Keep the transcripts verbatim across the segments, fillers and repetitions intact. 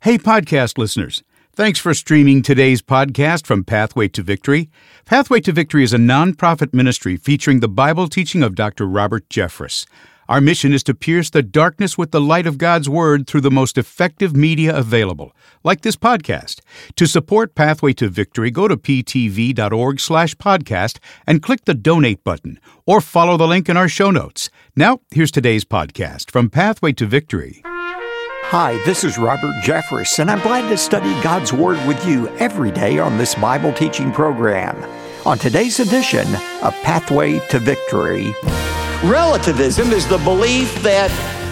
Hey, podcast listeners. Thanks for streaming today's podcast from Pathway to Victory. Pathway to Victory is a nonprofit ministry featuring the Bible teaching of Doctor Robert Jeffress. Our mission is to pierce the darkness with the light of God's Word through the most effective media available, like this podcast. To support Pathway to Victory, go to ptv.org slash podcast and click the donate button, or follow the link in our show notes. Now, here's today's podcast from Pathway to Victory. Hi, this is Robert Jeffress, and I'm glad to study God's Word with you every day on this Bible teaching program. On today's edition of Pathway to Victory. Relativism is the belief that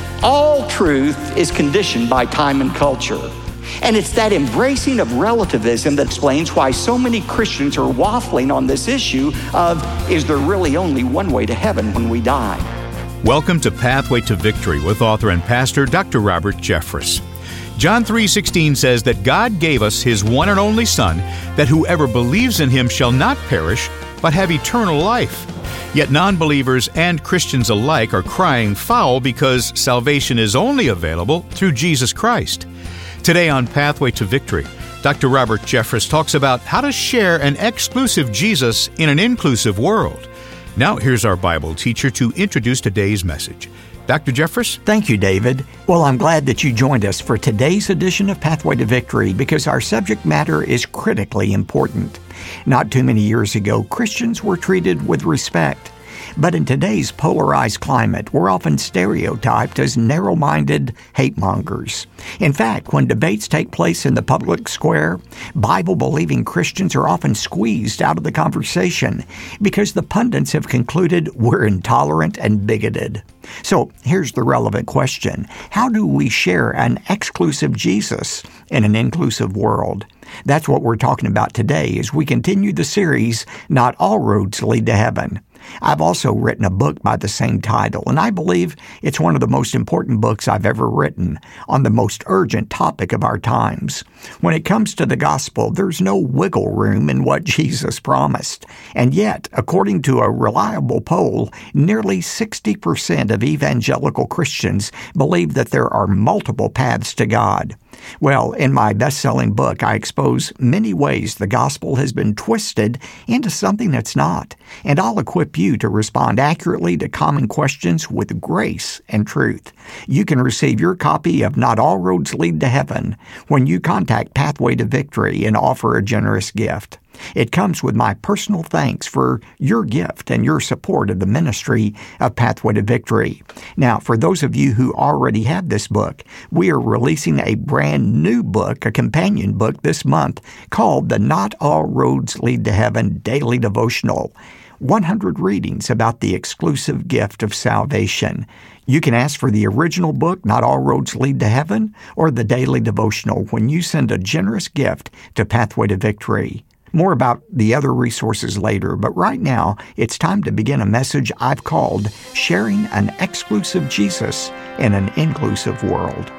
all truth is conditioned by time and culture. And it's that embracing of relativism that explains why so many Christians are waffling on this issue of, is there really only one way to heaven when we die? Welcome to Pathway to Victory with author and pastor Doctor Robert Jeffress. John three sixteen says that God gave us His one and only Son, that whoever believes in Him shall not perish, but have eternal life. Yet non-believers and Christians alike are crying foul because salvation is only available through Jesus Christ. Today on Pathway to Victory, Doctor Robert Jeffress talks about how to share an exclusive Jesus in an inclusive world. Now here's our Bible teacher to introduce today's message. Doctor Jeffress? Thank you, David. Well, I'm glad that you joined us for today's edition of Pathway to Victory because our subject matter is critically important. Not too many years ago, Christians were treated with respect. But in today's polarized climate, we're often stereotyped as narrow-minded hate-mongers. In fact, when debates take place in the public square, Bible-believing Christians are often squeezed out of the conversation because the pundits have concluded we're intolerant and bigoted. So here's the relevant question. How do we share an exclusive Jesus in an inclusive world? That's what we're talking about today as we continue the series, Not All Roads Lead to Heaven. I've also written a book by the same title, and I believe it's one of the most important books I've ever written on the most urgent topic of our times. When it comes to the gospel, there's no wiggle room in what Jesus promised. And yet, according to a reliable poll, nearly sixty percent of evangelical Christians believe that there are multiple paths to God. Well, in my best-selling book, I expose many ways the gospel has been twisted into something that's not, and I'll equip you to respond accurately to common questions with grace and truth. You can receive your copy of Not All Roads Lead to Heaven when you contact Pathway to Victory and offer a generous gift. It comes with my personal thanks for your gift and your support of the ministry of Pathway to Victory. Now, for those of you who already have this book, we are releasing a brand new book, a companion book this month called the Not All Roads Lead to Heaven Daily Devotional. one hundred readings about the exclusive gift of salvation. You can ask for the original book, Not All Roads Lead to Heaven, or the Daily Devotional when you send a generous gift to Pathway to Victory. More about the other resources later, but right now, it's time to begin a message I've called Sharing an Exclusive Jesus in an Inclusive World.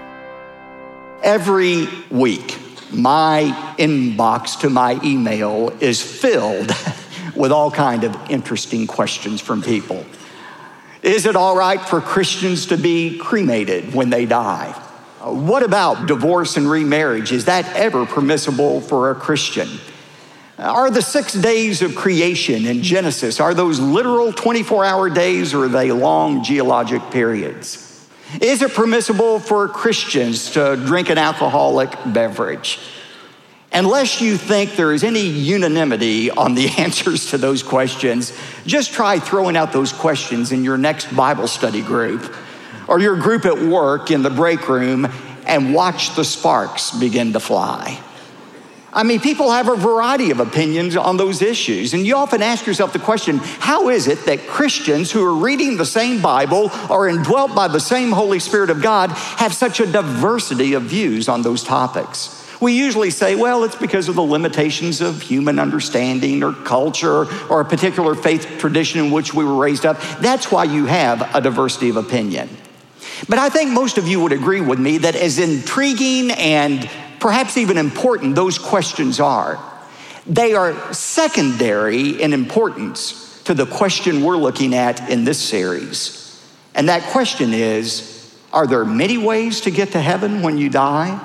Every week, my inbox to my email is filled with all kind of interesting questions from people. Is it all right for Christians to be cremated when they die? What about divorce and remarriage? Is that ever permissible for a Christian? Are the six days of creation in Genesis, are those literal twenty-four hour days or are they long geologic periods? Is it permissible for Christians to drink an alcoholic beverage? Unless you think there is any unanimity on the answers to those questions, just try throwing out those questions in your next Bible study group or your group at work in the break room and watch the sparks begin to fly. I mean, people have a variety of opinions on those issues, and you often ask yourself the question, how is it that Christians who are reading the same Bible or indwelt by the same Holy Spirit of God have such a diversity of views on those topics? We usually say, well, it's because of the limitations of human understanding or culture or a particular faith tradition in which we were raised up. That's why you have a diversity of opinion. But I think most of you would agree with me that as intriguing and perhaps even important those questions are, they are secondary in importance to the question we're looking at in this series. And that question is, are there many ways to get to heaven when you die?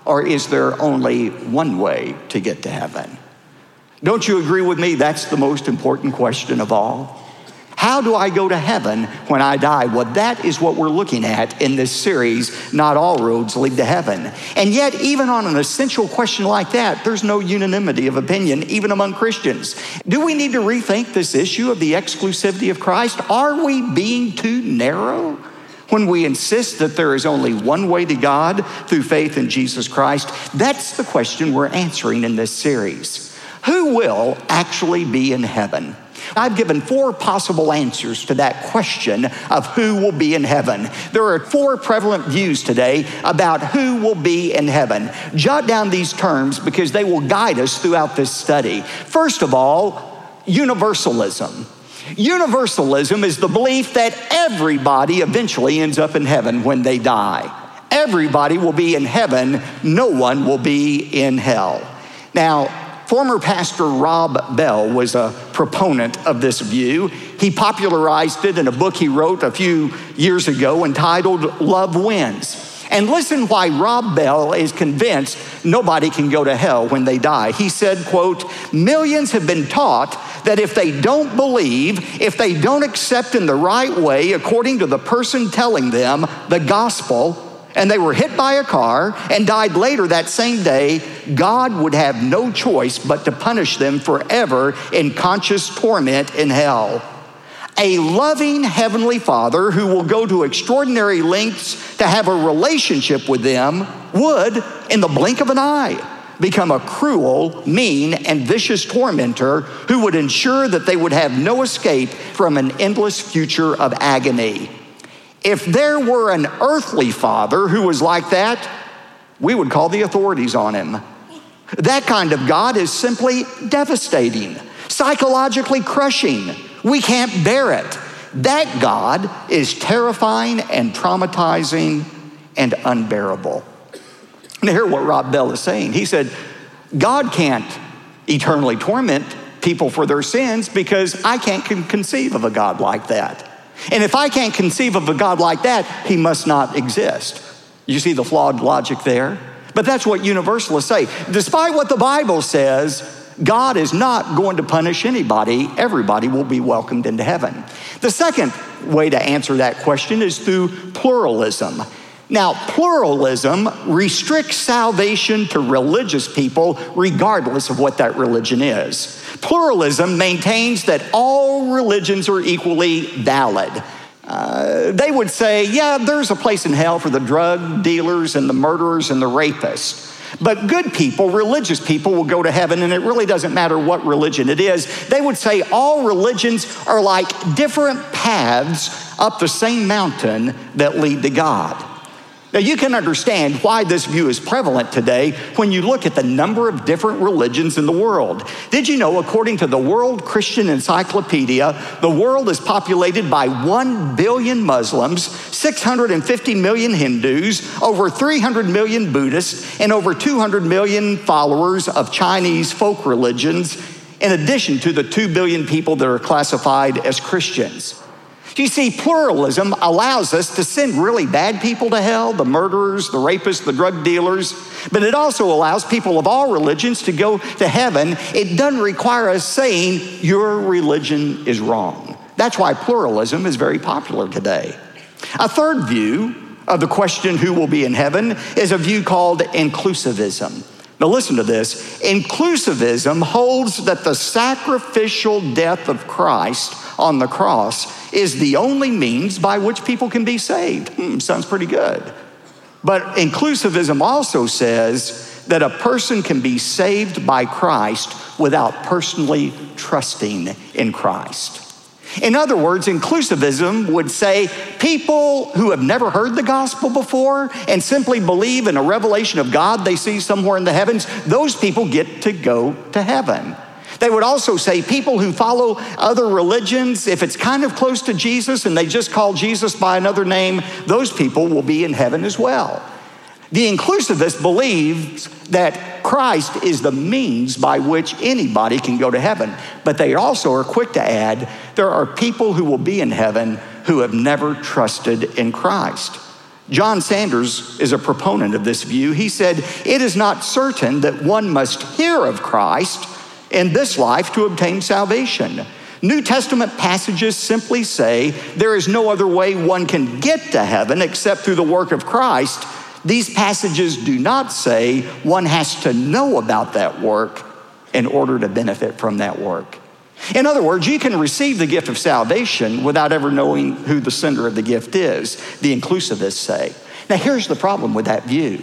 or is there only one way to get to heaven? Don't you agree with me? That's the most important question of all. How do I go to heaven when I die? Well, that is what we're looking at in this series, Not All Roads Lead to Heaven. And yet, even on an essential question like that, there's no unanimity of opinion, even among Christians. Do we need to rethink this issue of the exclusivity of Christ? Are we being too narrow when we insist that there is only one way to God through faith in Jesus Christ? That's the question we're answering in this series. Who will actually be in heaven? I've given four possible answers to that question of who will be in heaven. There are four prevalent views today about who will be in heaven. Jot down these terms because they will guide us throughout this study. First of all, universalism. Universalism is the belief that everybody eventually ends up in heaven when they die. Everybody will be in heaven. No one will be in hell. Now, former pastor Rob Bell was a proponent of this view. He popularized it in a book he wrote a few years ago entitled Love Wins. And listen why Rob Bell is convinced nobody can go to hell when they die. He said, quote, "Millions have been taught that if they don't believe, if they don't accept in the right way, according to the person telling them the gospel, and they were hit by a car and died later that same day, God would have no choice but to punish them forever in conscious torment in hell. A loving Heavenly Father who will go to extraordinary lengths to have a relationship with them would, in the blink of an eye, become a cruel, mean, and vicious tormentor who would ensure that they would have no escape from an endless future of agony. If there were an earthly father who was like that, we would call the authorities on him. That kind of God is simply devastating, psychologically crushing. We can't bear it. That God is terrifying and traumatizing and unbearable." Now hear what Rob Bell is saying. He said, God can't eternally torment people for their sins because I can't conceive of a God like that. And if I can't conceive of a God like that, he must not exist. You see the flawed logic there? But that's what universalists say. Despite what the Bible says, God is not going to punish anybody. Everybody will be welcomed into heaven. The second way to answer that question is through pluralism. Now, pluralism restricts salvation to religious people regardless of what that religion is. Pluralism maintains that all religions are equally valid. Uh, they would say, yeah, there's a place in hell for the drug dealers and the murderers and the rapists. But good people, religious people, will go to heaven, and it really doesn't matter what religion it is. They would say all religions are like different paths up the same mountain that lead to God. Now, you can understand why this view is prevalent today when you look at the number of different religions in the world. Did you know, according to the World Christian Encyclopedia, the world is populated by one billion Muslims, six hundred fifty million Hindus, over three hundred million Buddhists, and over two hundred million followers of Chinese folk religions, in addition to the two billion people that are classified as Christians. You see, pluralism allows us to send really bad people to hell, the murderers, the rapists, the drug dealers, but it also allows people of all religions to go to heaven. It doesn't require us saying your religion is wrong. That's why pluralism is very popular today. A third view of the question who will be in heaven is a view called inclusivism. Now listen to this. Inclusivism holds that the sacrificial death of Christ on the cross is the only means by which people can be saved. Hmm, sounds pretty good. But inclusivism also says that a person can be saved by Christ without personally trusting in Christ. In other words, inclusivism would say people who have never heard the gospel before and simply believe in a revelation of God they see somewhere in the heavens, those people get to go to heaven. They would also say people who follow other religions, if it's kind of close to Jesus and they just call Jesus by another name, those people will be in heaven as well. The inclusivist believes that Christ is the means by which anybody can go to heaven. But they also are quick to add, there are people who will be in heaven who have never trusted in Christ. John Sanders is a proponent of this view. He said, "It is not certain that one must hear of Christ in this life to obtain salvation. New Testament passages simply say there is no other way one can get to heaven except through the work of Christ. These passages do not say one has to know about that work in order to benefit from that work." In other words, you can receive the gift of salvation without ever knowing who the sender of the gift is, the inclusivists say. Now, here's the problem with that view.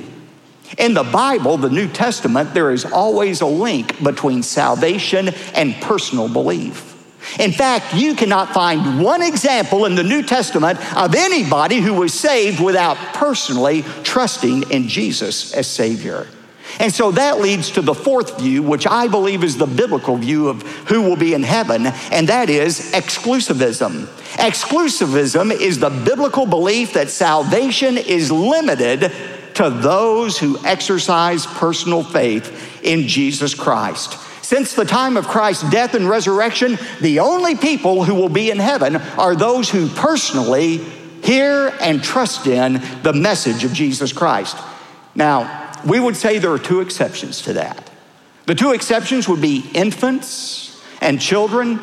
In the Bible, the New Testament, there is always a link between salvation and personal belief. In fact, you cannot find one example in the New Testament of anybody who was saved without personally trusting in Jesus as Savior. And so that leads to the fourth view, which I believe is the biblical view of who will be in heaven, and that is exclusivism. Exclusivism is the biblical belief that salvation is limited to those who exercise personal faith in Jesus Christ. Since the time of Christ's death and resurrection, the only people who will be in heaven are those who personally hear and trust in the message of Jesus Christ. Now, we would say there are two exceptions to that. The two exceptions would be infants and children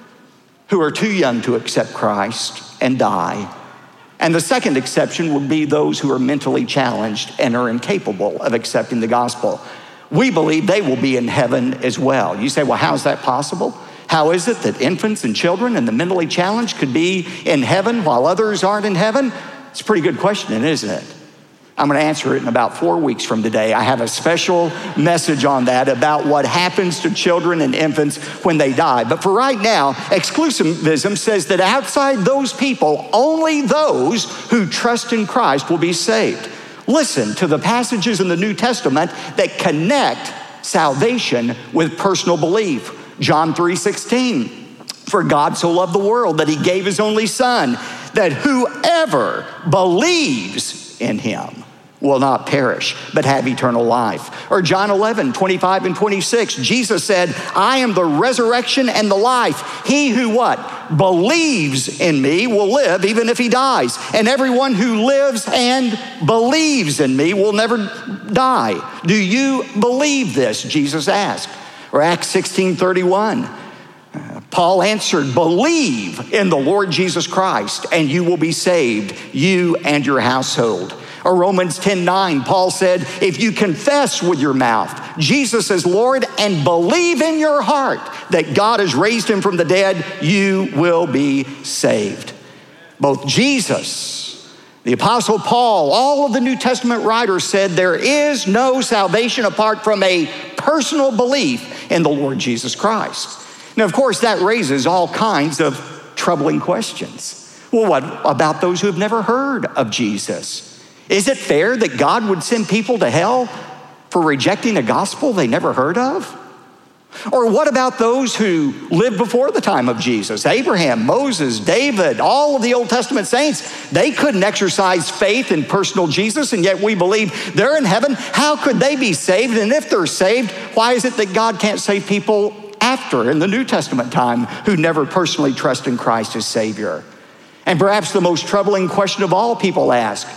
who are too young to accept Christ and die. And the second exception would be those who are mentally challenged and are incapable of accepting the gospel. We believe they will be in heaven as well. You say, well, how is that possible? How is it that infants and children and the mentally challenged could be in heaven while others aren't in heaven? It's a pretty good question, isn't it? I'm going to answer it in about four weeks from today. I have a special message on that about what happens to children and infants when they die. But for right now, exclusivism says that outside those people, only those who trust in Christ will be saved. Listen to the passages in the New Testament that connect salvation with personal belief. John three sixteen, "For God so loved the world that he gave his only Son, that whoever believes in him will not perish, but have eternal life." Or John eleven, twenty-five and twenty-six, Jesus said, "I am the resurrection and the life. He who what? Believes in me will live even if he dies. And everyone who lives and believes in me will never die." Do you believe this? Jesus asked. Or Acts sixteen thirty-one, Paul answered, "Believe in the Lord Jesus Christ and you will be saved, you and your household." Or Romans ten nine, Paul said, "If you confess with your mouth Jesus as Lord and believe in your heart that God has raised him from the dead, you will be saved." Both Jesus, the Apostle Paul, all of the New Testament writers said there is no salvation apart from a personal belief in the Lord Jesus Christ. Now, of course, that raises all kinds of troubling questions. Well, what about those who have never heard of Jesus? Is it fair that God would send people to hell for rejecting a gospel they never heard of? Or what about those who lived before the time of Jesus? Abraham, Moses, David, all of the Old Testament saints, they couldn't exercise faith in personal Jesus, and yet we believe they're in heaven. How could they be saved? And if they're saved, why is it that God can't save people after, in the New Testament time, who never personally trust in Christ as Savior? And perhaps the most troubling question of all people ask,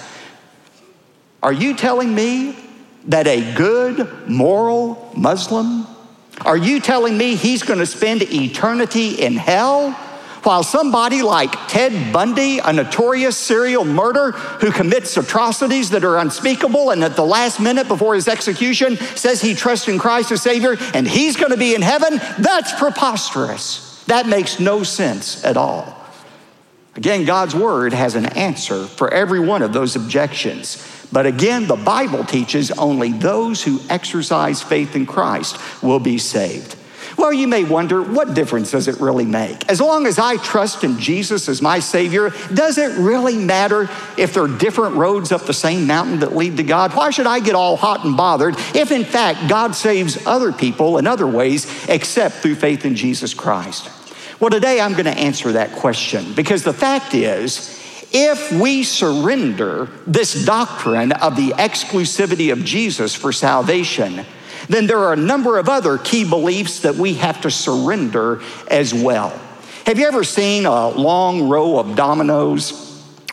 are you telling me that a good, moral Muslim, are you telling me he's going to spend eternity in hell while somebody like Ted Bundy, a notorious serial murderer who commits atrocities that are unspeakable and at the last minute before his execution says he trusts in Christ as Savior and he's going to be in heaven? That's preposterous. That makes no sense at all. Again, God's word has an answer for every one of those objections. But again, the Bible teaches only those who exercise faith in Christ will be saved. Well, you may wonder, what difference does it really make? As long as I trust in Jesus as my Savior, does it really matter if there are different roads up the same mountain that lead to God? Why should I get all hot and bothered if in fact God saves other people in other ways except through faith in Jesus Christ? Well, today I'm going to answer that question, because the fact is, if we surrender this doctrine of the exclusivity of Jesus for salvation, then there are a number of other key beliefs that we have to surrender as well. Have you ever seen a long row of dominoes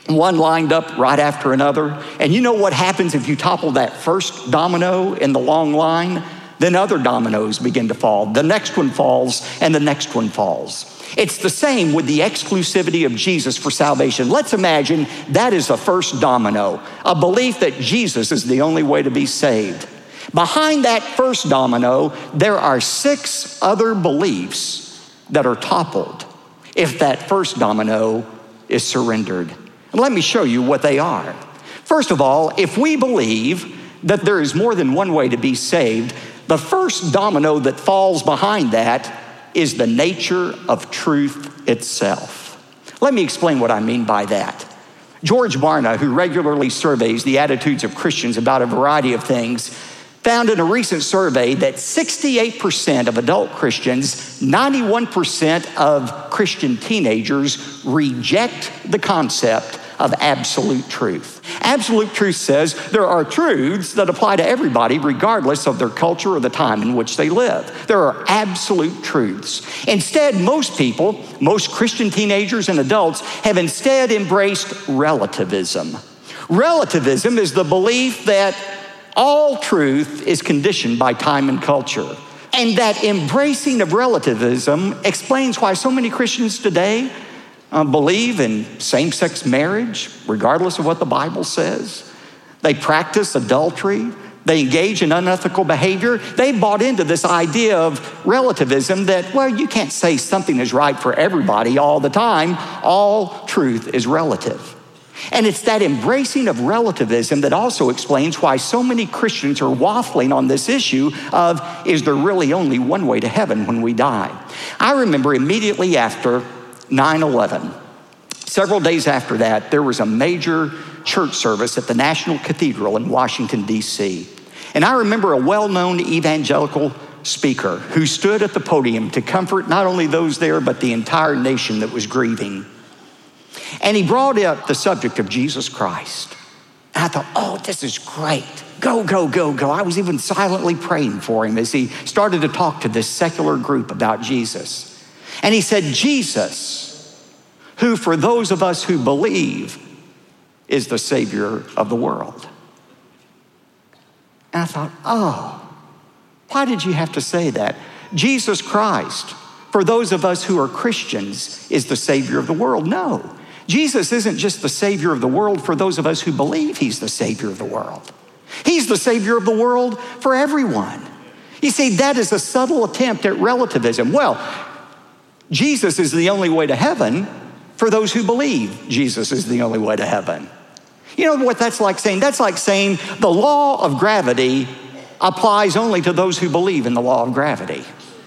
one lined up right after another. And you know what happens if you topple that first domino in the long line? Then other dominoes begin to fall. The next one falls, and the next one falls. It's the same with the exclusivity of Jesus for salvation. Let's imagine that is the first domino, a belief that Jesus is the only way to be saved. Behind that first domino, there are six other beliefs that are toppled if that first domino is surrendered. And let me show you what they are. First of all, if we believe that there is more than one way to be saved, the first domino that falls behind that is the nature of truth itself. Let me explain what I mean by that. George Barna, who regularly surveys the attitudes of Christians about a variety of things, found in a recent survey that sixty-eight percent of adult Christians, ninety-one percent of Christian teenagers reject the concept of absolute truth. Absolute truth says there are truths that apply to everybody regardless of their culture or the time in which they live. There are absolute truths. Instead, most people, most Christian teenagers and adults have instead embraced relativism. Relativism is the belief that all truth is conditioned by time and culture. And that embracing of relativism explains why so many Christians today Uh, believe in same-sex marriage, regardless of what the Bible says. They practice adultery. They engage in unethical behavior. They bought into this idea of relativism that, well, you can't say something is right for everybody all the time. All truth is relative. And it's that embracing of relativism that also explains why so many Christians are waffling on this issue of, is there really only one way to heaven when we die? I remember immediately after nine eleven. Several days after that, there was a major church service at the National Cathedral in Washington, D C And I remember a well-known evangelical speaker who stood at the podium to comfort not only those there, but the entire nation that was grieving. And he brought up the subject of Jesus Christ. And I thought, oh, this is great. Go, go, go, go. I was even silently praying for him as he started to talk to this secular group about Jesus. And he said, Jesus, who for those of us who believe is the Savior of the world. And I thought, oh, why did you have to say that? Jesus Christ, for those of us who are Christians, is the Savior of the world. No, Jesus isn't just the Savior of the world for those of us who believe he's the Savior of the world. He's the Savior of the world for everyone. You see, that is a subtle attempt at relativism. Well, Jesus is the only way to heaven for those who believe Jesus is the only way to heaven. You know what that's like saying? That's like saying the law of gravity applies only to those who believe in the law of gravity.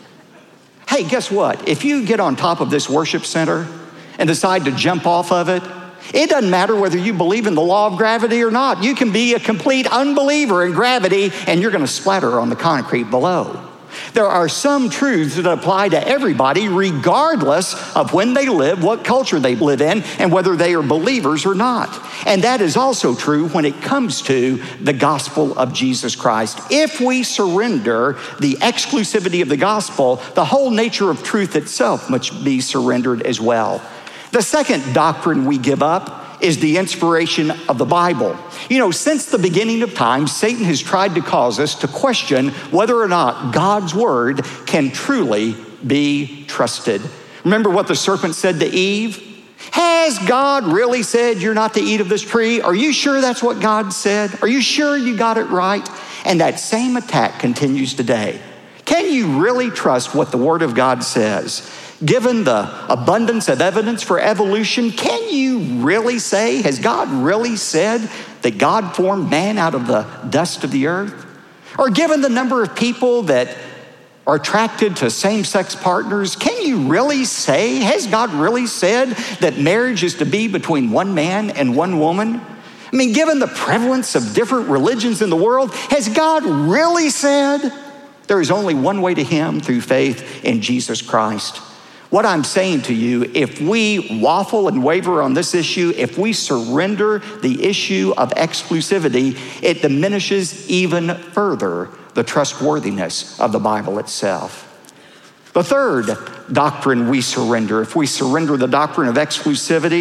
Hey, guess what? If you get on top of this worship center and decide to jump off of it, it doesn't matter whether you believe in the law of gravity or not. You can be a complete unbeliever in gravity and you're going to splatter on the concrete below. There are some truths that apply to everybody regardless of when they live, what culture they live in, and whether they are believers or not. And that is also true when it comes to the gospel of Jesus Christ. If we surrender the exclusivity of the gospel, the whole nature of truth itself must be surrendered as well. The second doctrine we give up is the inspiration of the Bible. You know, since the beginning of time, Satan has tried to cause us to question whether or not God's word can truly be trusted. Remember what the serpent said to Eve? Has God really said you're not to eat of this tree? Are you sure that's what God said? Are you sure you got it right? And that same attack continues today. Can you really trust what the word of God says? Given the abundance of evidence for evolution, can you really say, has God really said that God formed man out of the dust of the earth? Or given the number of people that are attracted to same-sex partners, can you really say, has God really said that marriage is to be between one man and one woman? I mean, given the prevalence of different religions in the world, has God really said there is only one way to him through faith in Jesus Christ? What I'm saying to you, if we waffle and waver on this issue, if we surrender the issue of exclusivity, it diminishes even further the trustworthiness of the Bible itself. The third doctrine we surrender, if we surrender the doctrine of exclusivity,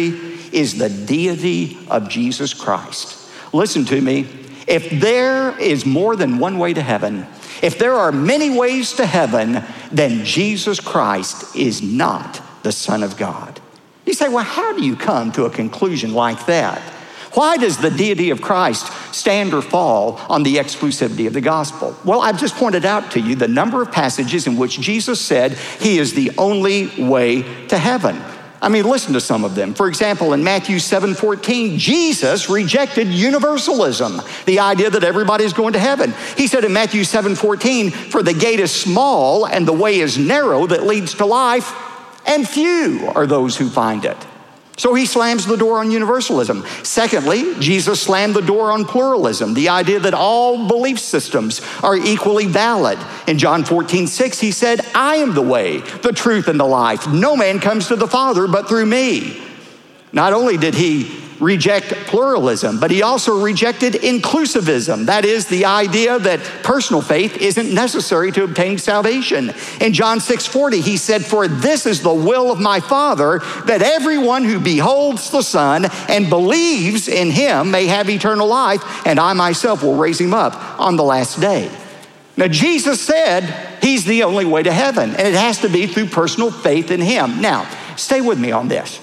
is the deity of Jesus Christ. Listen to me. If there is more than one way to heaven, if there are many ways to heaven, then Jesus Christ is not the Son of God. You say, well, how do you come to a conclusion like that? Why does the deity of Christ stand or fall on the exclusivity of the gospel? Well, I've just pointed out to you the number of passages in which Jesus said he is the only way to heaven. I mean, listen to some of them. For example, in Matthew seven fourteen, Jesus rejected universalism, the idea that everybody's going to heaven. He said in Matthew seven fourteen, for the gate is small and the way is narrow that leads to life, and few are those who find it. So he slams the door on universalism. Secondly, Jesus slammed the door on pluralism, the idea that all belief systems are equally valid. In John fourteen six, he said, I am the way, the truth, and the life. No man comes to the Father but through me. Not only did he reject pluralism, but he also rejected inclusivism. That is the idea that personal faith isn't necessary to obtain salvation. In John six forty, he said, for this is the will of my Father, that everyone who beholds the Son and believes in him may have eternal life, and I myself will raise him up on the last day. Now, Jesus said he's the only way to heaven, and it has to be through personal faith in him. Now, stay with me on this.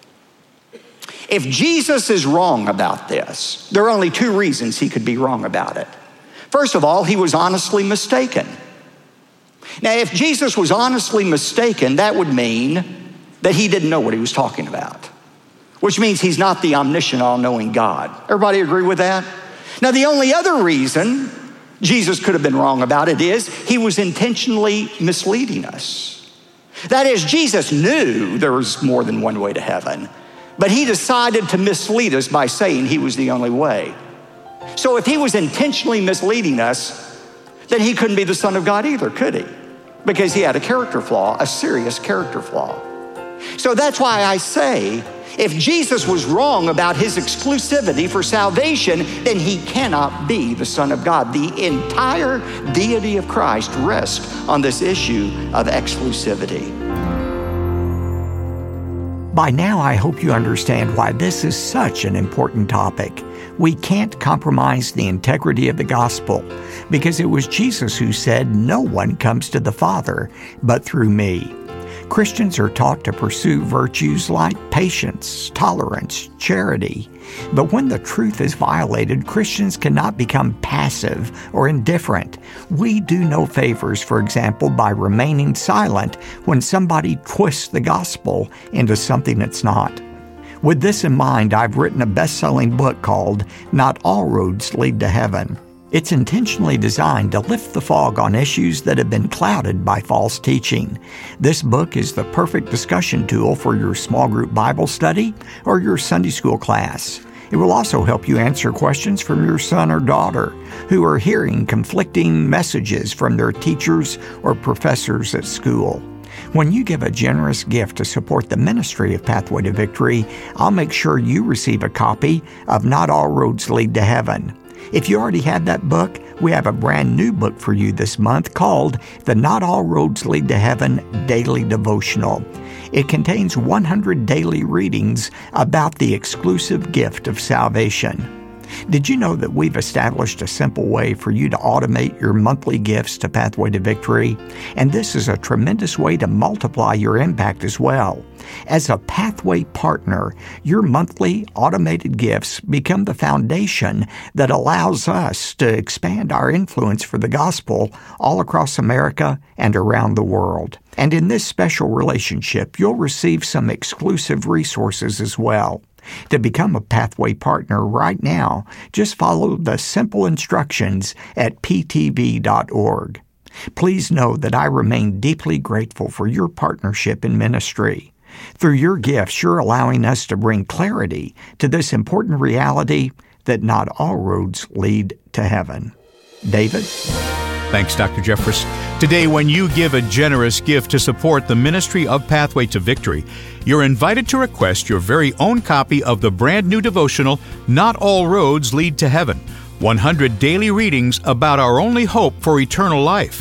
If Jesus is wrong about this, there are only two reasons he could be wrong about it. First of all, he was honestly mistaken. Now, if Jesus was honestly mistaken, that would mean that he didn't know what he was talking about, which means he's not the omniscient, all-knowing God. Everybody agree with that? Now, the only other reason Jesus could have been wrong about it is he was intentionally misleading us. That is, Jesus knew there was more than one way to heaven, but he decided to mislead us by saying he was the only way. So if he was intentionally misleading us, then he couldn't be the Son of God either, could he? Because he had a character flaw, a serious character flaw. So that's why I say, if Jesus was wrong about his exclusivity for salvation, then he cannot be the Son of God. The entire deity of Christ rests on this issue of exclusivity. By now, I hope you understand why this is such an important topic. We can't compromise the integrity of the gospel because it was Jesus who said, no one comes to the Father but through me. Christians are taught to pursue virtues like patience, tolerance, charity. But when the truth is violated, Christians cannot become passive or indifferent. We do no favors, for example, by remaining silent when somebody twists the gospel into something it's not. With this in mind, I've written a best-selling book called Not All Roads Lead to Heaven. It's intentionally designed to lift the fog on issues that have been clouded by false teaching. This book is the perfect discussion tool for your small group Bible study or your Sunday school class. It will also help you answer questions from your son or daughter who are hearing conflicting messages from their teachers or professors at school. When you give a generous gift to support the ministry of Pathway to Victory, I'll make sure you receive a copy of Not All Roads Lead to Heaven. If you already have that book, we have a brand new book for you this month called the Not All Roads Lead to Heaven Daily Devotional. It contains one hundred daily readings about the exclusive gift of salvation. Did you know that we've established a simple way for you to automate your monthly gifts to Pathway to Victory? And this is a tremendous way to multiply your impact as well. As a Pathway partner, your monthly automated gifts become the foundation that allows us to expand our influence for the gospel all across America and around the world. And in this special relationship, you'll receive some exclusive resources as well. To become a Pathway partner right now, just follow the simple instructions at p t v dot org. Please know that I remain deeply grateful for your partnership in ministry. Through your gifts, you're allowing us to bring clarity to this important reality that not all roads lead to heaven. David? Thanks, Doctor Jeffress. Today, when you give a generous gift to support the ministry of Pathway to Victory, you're invited to request your very own copy of the brand new devotional, Not All Roads Lead to Heaven, one hundred daily readings about our only hope for eternal life.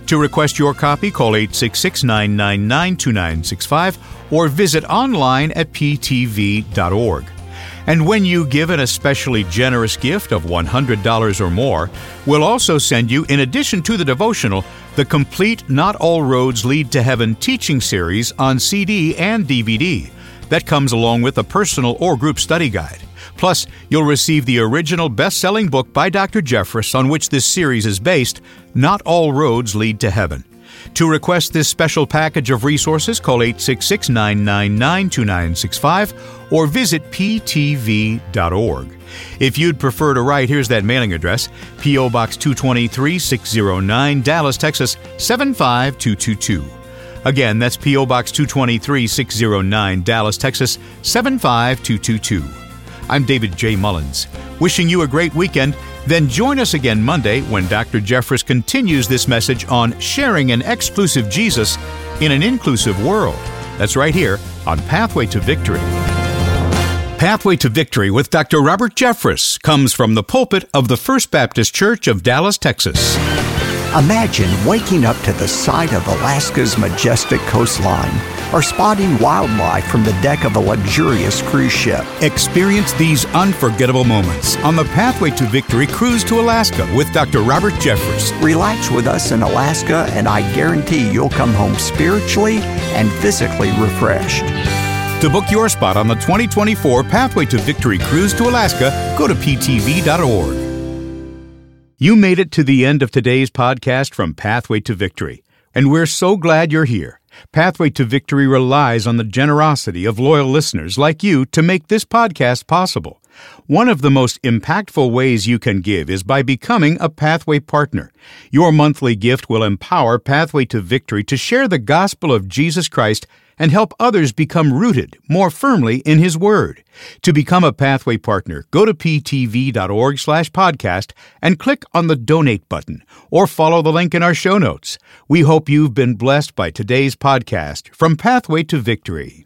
To request your copy, call eight six six, nine nine nine, two nine six five or visit online at p t v dot org. And when you give an especially generous gift of one hundred dollars or more, we'll also send you, in addition to the devotional, the complete Not All Roads Lead to Heaven teaching series on C D and D V D. That comes along with a personal or group study guide. Plus, you'll receive the original best-selling book by Doctor Jeffress on which this series is based, Not All Roads Lead to Heaven. To request this special package of resources, call eight six six, nine nine nine, two nine six five or visit p t v dot org. If you'd prefer to write, here's that mailing address, P O. Box two twenty-three, six oh nine, Dallas, Texas, seven five two two two. Again, that's P O. Box two twenty-three, six oh nine, Dallas, Texas, seven five two two two. I'm David J. Mullins, wishing you a great weekend. Then join us again Monday when Doctor Jeffress continues this message on sharing an exclusive Jesus in an inclusive world. That's right here on Pathway to Victory. Pathway to Victory with Doctor Robert Jeffress comes from the pulpit of the First Baptist Church of Dallas, Texas. Imagine waking up to the sight of Alaska's majestic coastline or spotting wildlife from the deck of a luxurious cruise ship. Experience these unforgettable moments on the Pathway to Victory cruise to Alaska with Doctor Robert Jeffress. Relax with us in Alaska, and I guarantee you'll come home spiritually and physically refreshed. To book your spot on the twenty twenty-four Pathway to Victory cruise to Alaska, go to p t v dot org. You made it to the end of today's podcast from Pathway to Victory, and we're so glad you're here. Pathway to Victory relies on the generosity of loyal listeners like you to make this podcast possible. One of the most impactful ways you can give is by becoming a Pathway partner. Your monthly gift will empower Pathway to Victory to share the gospel of Jesus Christ and help others become rooted more firmly in His Word. To become a Pathway partner, go to p t v dot org slash podcast and click on the Donate button, or follow the link in our show notes. We hope you've been blessed by today's podcast from Pathway to Victory.